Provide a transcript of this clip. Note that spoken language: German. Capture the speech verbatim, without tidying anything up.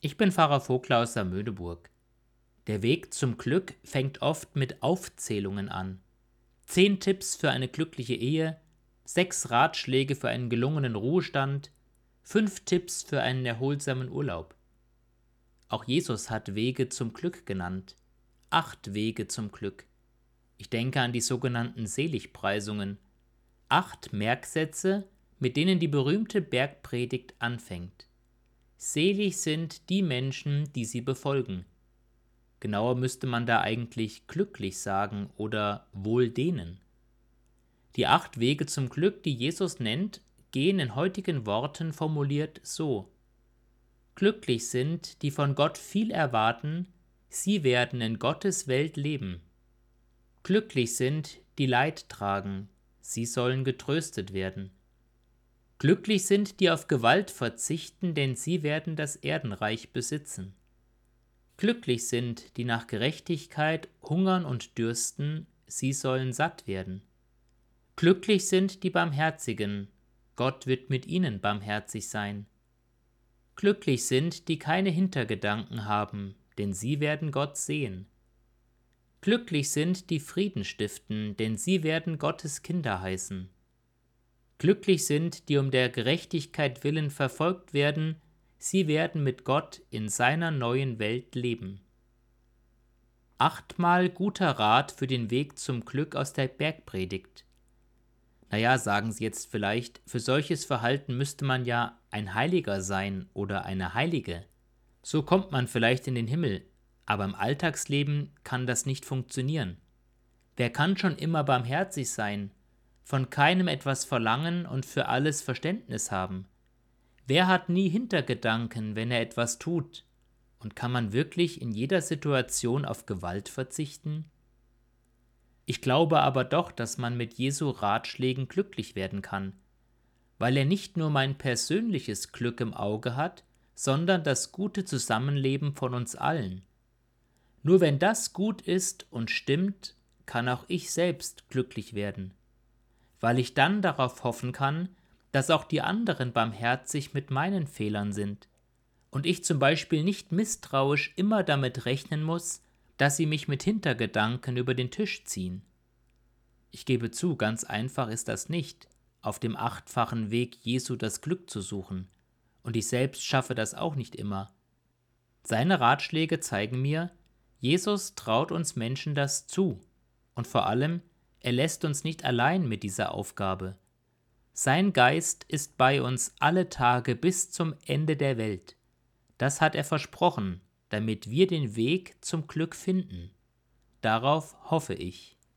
Ich bin Pfarrer Vogler aus Samödeburg. Der Weg zum Glück fängt oft mit Aufzählungen an. Zehn Tipps für eine glückliche Ehe, sechs Ratschläge für einen gelungenen Ruhestand, fünf Tipps für einen erholsamen Urlaub. Auch Jesus hat Wege zum Glück genannt. Acht Wege zum Glück. Ich denke an die sogenannten Seligpreisungen. Acht Merksätze, mit denen die berühmte Bergpredigt anfängt. Selig sind die Menschen, die sie befolgen. Genauer müsste man da eigentlich glücklich sagen oder wohl denen. Die acht Wege zum Glück, die Jesus nennt, gehen in heutigen Worten formuliert so: Glücklich sind, die von Gott viel erwarten, sie werden in Gottes Welt leben. Glücklich sind, die Leid tragen, sie sollen getröstet werden. Glücklich sind, die auf Gewalt verzichten, denn sie werden das Erdenreich besitzen. Glücklich sind, die nach Gerechtigkeit hungern und dürsten, sie sollen satt werden. Glücklich sind die Barmherzigen, Gott wird mit ihnen barmherzig sein. Glücklich sind, die keine Hintergedanken haben, denn sie werden Gott sehen. Glücklich sind, die Frieden stiften, denn sie werden Gottes Kinder heißen. Glücklich sind, die um der Gerechtigkeit willen verfolgt werden, sie werden mit Gott in seiner neuen Welt leben. Achtmal guter Rat für den Weg zum Glück aus der Bergpredigt. Naja, sagen Sie jetzt vielleicht, für solches Verhalten müsste man ja ein Heiliger sein oder eine Heilige. So kommt man vielleicht in den Himmel, aber im Alltagsleben kann das nicht funktionieren. Wer kann schon immer barmherzig sein, von keinem etwas verlangen und für alles Verständnis haben? Wer hat nie Hintergedanken, wenn er etwas tut? Und kann man wirklich in jeder Situation auf Gewalt verzichten? Ich glaube aber doch, dass man mit Jesu Ratschlägen glücklich werden kann, weil er nicht nur mein persönliches Glück im Auge hat, sondern das gute Zusammenleben von uns allen. Nur wenn das gut ist und stimmt, kann auch ich selbst glücklich werden, weil ich dann darauf hoffen kann, dass auch die anderen barmherzig mit meinen Fehlern sind und ich zum Beispiel nicht misstrauisch immer damit rechnen muss, dass sie mich mit Hintergedanken über den Tisch ziehen. Ich gebe zu, ganz einfach ist das nicht, auf dem achtfachen Weg Jesu das Glück zu suchen, und ich selbst schaffe das auch nicht immer. Seine Ratschläge zeigen mir, Jesus traut uns Menschen das zu, und vor allem, er lässt uns nicht allein mit dieser Aufgabe. Sein Geist ist bei uns alle Tage bis zum Ende der Welt. Das hat er versprochen, damit wir den Weg zum Glück finden. Darauf hoffe ich.